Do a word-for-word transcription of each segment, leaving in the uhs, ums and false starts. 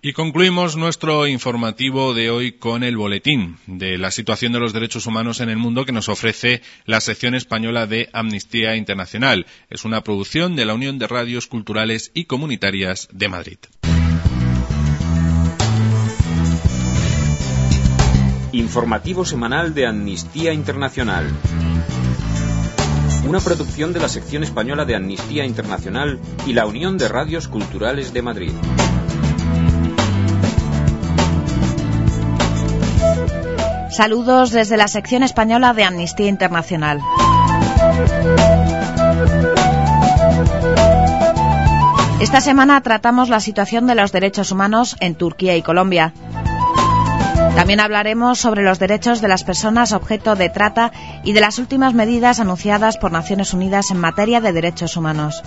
Y concluimos nuestro informativo de hoy con el boletín de la situación de los derechos humanos en el mundo que nos ofrece la sección española de Amnistía Internacional. Es una producción de la Unión de Radios Culturales y Comunitarias de Madrid. Informativo semanal de Amnistía Internacional. Una producción de la sección española de Amnistía Internacional y la Unión de Radios Culturales de Madrid. Saludos desde la sección española de Amnistía Internacional. Esta semana tratamos la situación de los derechos humanos en Turquía y Colombia. También hablaremos sobre los derechos de las personas objeto de trata y de las últimas medidas anunciadas por Naciones Unidas en materia de derechos humanos.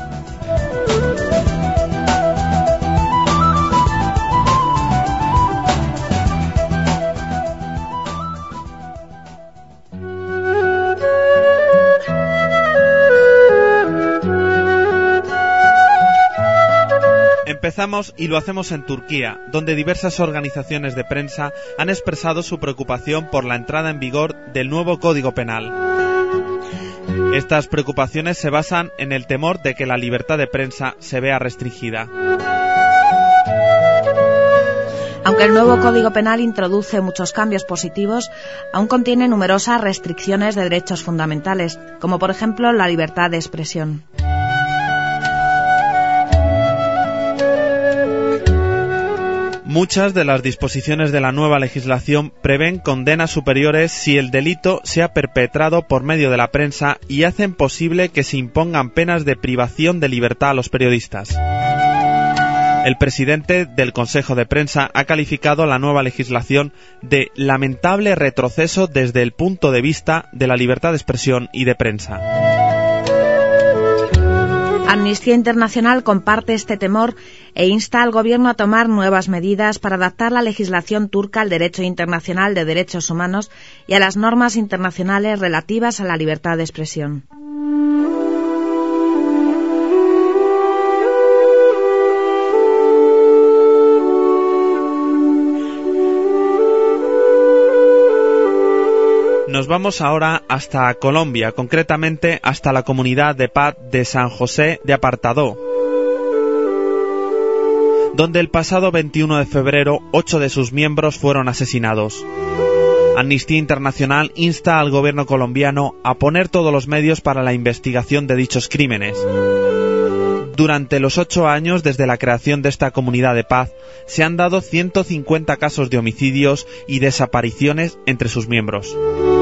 Empezamos y lo hacemos en Turquía, donde diversas organizaciones de prensa han expresado su preocupación por la entrada en vigor del nuevo Código Penal. Estas preocupaciones se basan en el temor de que la libertad de prensa se vea restringida. Aunque el nuevo Código Penal introduce muchos cambios positivos, aún contiene numerosas restricciones de derechos fundamentales, como por ejemplo la libertad de expresión. Muchas de las disposiciones de la nueva legislación prevén condenas superiores si el delito se ha perpetrado por medio de la prensa y hacen posible que se impongan penas de privación de libertad a los periodistas. El presidente del Consejo de Prensa ha calificado la nueva legislación de lamentable retroceso desde el punto de vista de la libertad de expresión y de prensa. Amnistía Internacional comparte este temor e insta al gobierno a tomar nuevas medidas para adaptar la legislación turca al derecho internacional de derechos humanos y a las normas internacionales relativas a la libertad de expresión. Nos vamos ahora hasta Colombia, concretamente hasta la comunidad de paz de San José de Apartadó, donde el pasado veintiuno de febrero ocho de sus miembros fueron asesinados. Amnistía Internacional insta al gobierno colombiano a poner todos los medios para la investigación de dichos crímenes. Durante los ocho años desde la creación de esta comunidad de paz, se han dado ciento cincuenta casos de homicidios y desapariciones entre sus miembros.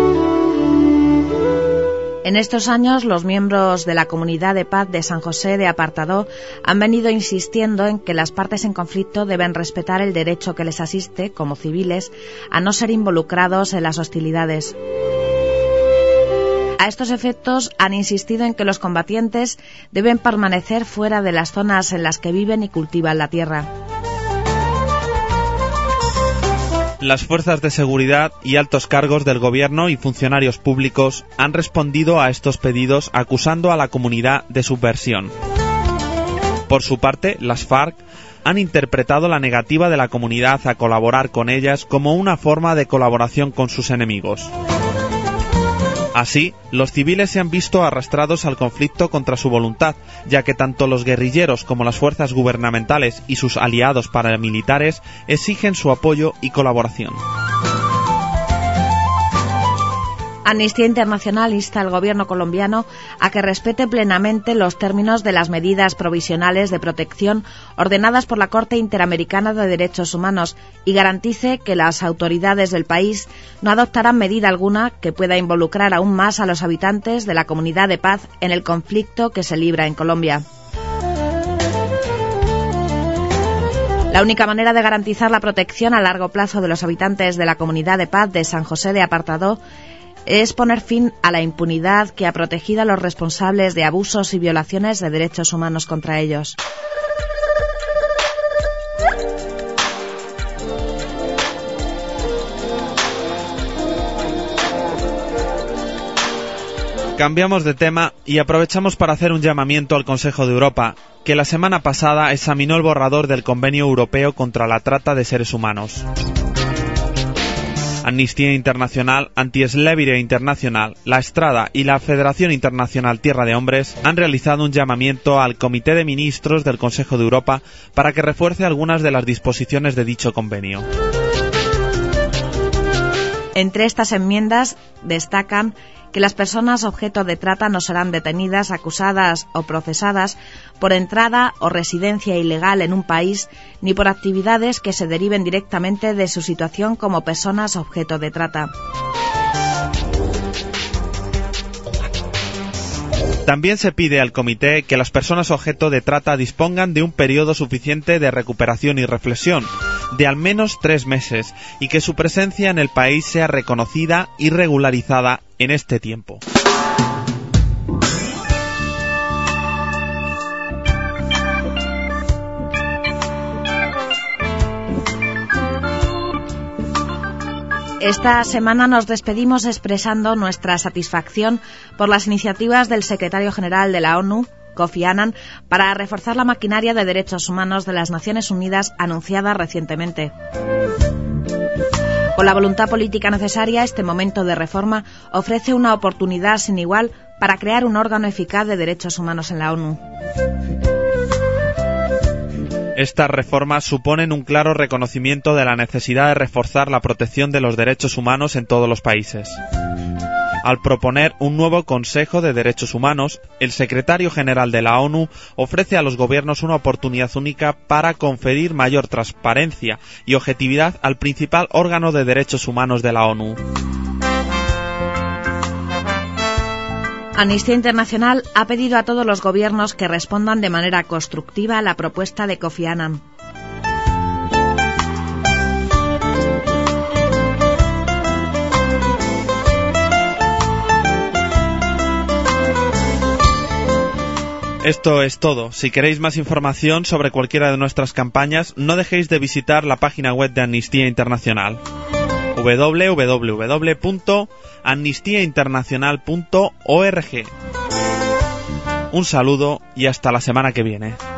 En estos años, los miembros de la Comunidad de Paz de San José de Apartadó han venido insistiendo en que las partes en conflicto deben respetar el derecho que les asiste, como civiles, a no ser involucrados en las hostilidades. A estos efectos, han insistido en que los combatientes deben permanecer fuera de las zonas en las que viven y cultivan la tierra. Las fuerzas de seguridad y altos cargos del gobierno y funcionarios públicos han respondido a estos pedidos acusando a la comunidad de subversión. Por su parte, las FARC han interpretado la negativa de la comunidad a colaborar con ellas como una forma de colaboración con sus enemigos. Así, los civiles se han visto arrastrados al conflicto contra su voluntad, ya que tanto los guerrilleros como las fuerzas gubernamentales y sus aliados paramilitares exigen su apoyo y colaboración. Amnistía Internacional insta al gobierno colombiano a que respete plenamente los términos de las medidas provisionales de protección ordenadas por la Corte Interamericana de Derechos Humanos y garantice que las autoridades del país no adoptarán medida alguna que pueda involucrar aún más a los habitantes de la comunidad de paz en el conflicto que se libra en Colombia. La única manera de garantizar la protección a largo plazo de los habitantes de la comunidad de paz de San José de Apartadó es poner fin a la impunidad que ha protegido a los responsables de abusos y violaciones de derechos humanos contra ellos. Cambiamos de tema y aprovechamos para hacer un llamamiento al Consejo de Europa, que la semana pasada examinó el borrador del Convenio Europeo contra la Trata de Seres Humanos. Amnistía Internacional, Anti-Slavery Internacional, La Estrada y la Federación Internacional Tierra de Hombres han realizado un llamamiento al Comité de Ministros del Consejo de Europa para que refuerce algunas de las disposiciones de dicho convenio. Entre estas enmiendas destacan que las personas objeto de trata no serán detenidas, acusadas o procesadas por entrada o residencia ilegal en un país, ni por actividades que se deriven directamente de su situación como personas objeto de trata. También se pide al comité que las personas objeto de trata dispongan de un periodo suficiente de recuperación y reflexión, de al menos tres meses, y que su presencia en el país sea reconocida y regularizada en este tiempo. Esta semana nos despedimos expresando nuestra satisfacción por las iniciativas del secretario general de la ONU, Kofi Annan, para reforzar la maquinaria de derechos humanos de las Naciones Unidas anunciada recientemente. Con la voluntad política necesaria, este momento de reforma ofrece una oportunidad sin igual para crear un órgano eficaz de derechos humanos en la ONU. Estas reformas suponen un claro reconocimiento de la necesidad de reforzar la protección de los derechos humanos en todos los países. Al proponer un nuevo Consejo de Derechos Humanos, el secretario general de la ONU ofrece a los gobiernos una oportunidad única para conferir mayor transparencia y objetividad al principal órgano de derechos humanos de la ONU. Amnistía Internacional ha pedido a todos los gobiernos que respondan de manera constructiva a la propuesta de Kofi Annan. Esto es todo. Si queréis más información sobre cualquiera de nuestras campañas, no dejéis de visitar la página web de Amnistía Internacional, doble u doble u doble u punto amnistía internacional punto org. Un saludo y hasta la semana que viene.